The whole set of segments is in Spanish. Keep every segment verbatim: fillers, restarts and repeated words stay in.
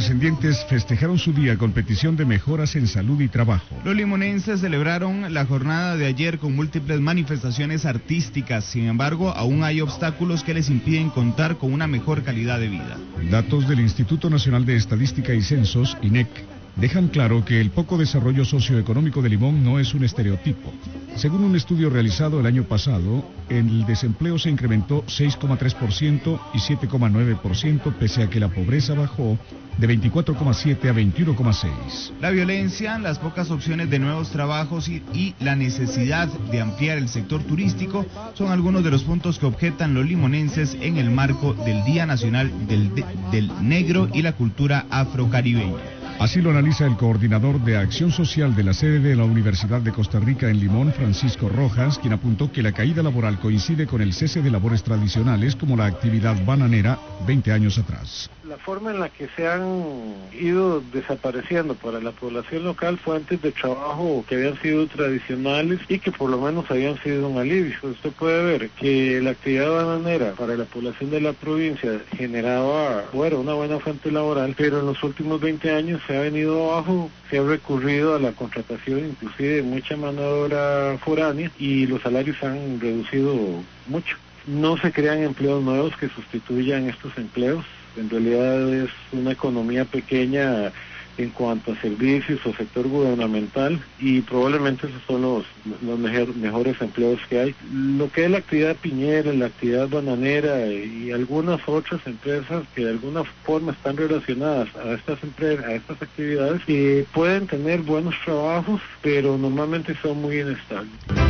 afrodescendientes festejaron su día con petición de mejoras en salud y trabajo. Los limonenses celebraron la jornada de ayer con múltiples manifestaciones artísticas. Sin embargo, aún hay obstáculos que les impiden contar con una mejor calidad de vida. Datos del Instituto Nacional de Estadística y Censos, I N E C, dejan claro que el poco desarrollo socioeconómico de Limón no es un estereotipo. Según un estudio realizado el año pasado, el desempleo se incrementó seis coma tres por ciento y siete coma nueve por ciento, pese a que la pobreza bajó de veinticuatro coma siete a veintiuno coma seis. La violencia, las pocas opciones de nuevos trabajos y, y la necesidad de ampliar el sector turístico son algunos de los puntos que objetan los limonenses en el marco del Día Nacional del, del Negro y la Cultura Afrocaribeña. Así lo analiza el coordinador de Acción Social de la sede de la Universidad de Costa Rica en Limón, Francisco Rojas, quien apuntó que la caída laboral coincide con el cese de labores tradicionales como la actividad bananera veinte años atrás. La forma en la que se han ido desapareciendo para la población local fuentes de trabajo que habían sido tradicionales y que por lo menos habían sido un alivio. Usted puede ver que la actividad bananera para la población de la provincia generaba, bueno, una buena fuente laboral, pero en los últimos veinte años se ha venido abajo, se ha recurrido a la contratación inclusive de mucha mano de obra foránea y los salarios han reducido mucho. No se crean empleos nuevos que sustituyan estos empleos. En realidad es una economía pequeña en cuanto a servicios o sector gubernamental y probablemente esos son los, los mejor, mejores empleos que hay. Lo que es la actividad piñera, la actividad bananera y algunas otras empresas que de alguna forma están relacionadas a estas empresas, a estas actividades, que pueden tener buenos trabajos, pero normalmente son muy inestables.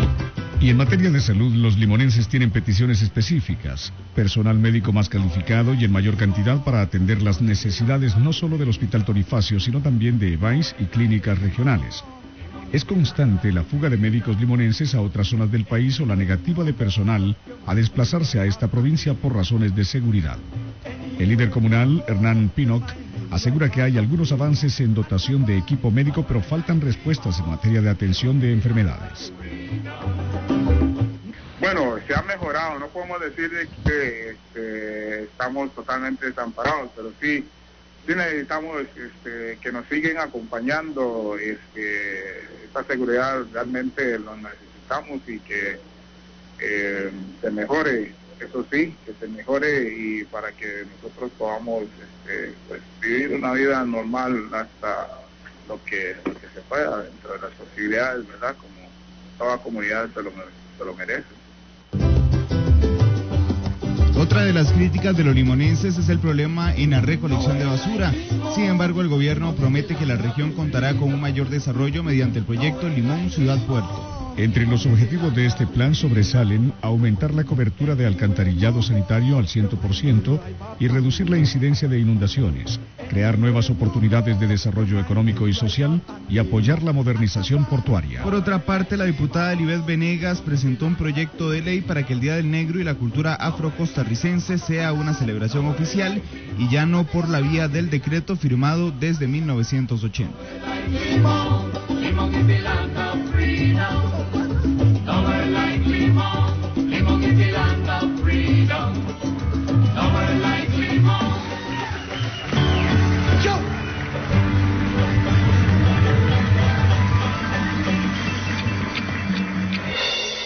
Y en materia de salud, los limonenses tienen peticiones específicas: personal médico más calificado y en mayor cantidad para atender las necesidades no solo del Hospital Tonifacio, sino también de E B A I S y clínicas regionales. Es constante la fuga de médicos limonenses a otras zonas del país o la negativa de personal a desplazarse a esta provincia por razones de seguridad. El líder comunal, Hernán Pinoc, asegura que hay algunos avances en dotación de equipo médico, pero faltan respuestas en materia de atención de enfermedades. Bueno, se ha mejorado, no podemos decir que este, estamos totalmente desamparados, pero sí, sí necesitamos este, que nos siguen acompañando, este, esta seguridad realmente lo necesitamos y que eh, se mejore, eso sí, que se mejore y para que nosotros podamos este, pues, vivir una vida normal hasta lo que, lo que se pueda dentro de las posibilidades, ¿verdad? Como toda comunidad se lo, se lo merece. Otra de las críticas de los limonenses es el problema en la recolección de basura. Sin embargo, el gobierno promete que la región contará con un mayor desarrollo mediante el proyecto Limón Ciudad Puerto. Entre los objetivos de este plan sobresalen aumentar la cobertura de alcantarillado sanitario al cien por ciento y reducir la incidencia de inundaciones, crear nuevas oportunidades de desarrollo económico y social y apoyar la modernización portuaria. Por otra parte, la diputada Elibeth Venegas presentó un proyecto de ley para que el Día del Negro y la cultura afrocostarricense sea una celebración oficial y ya no por la vía del decreto firmado desde mil novecientos ochenta.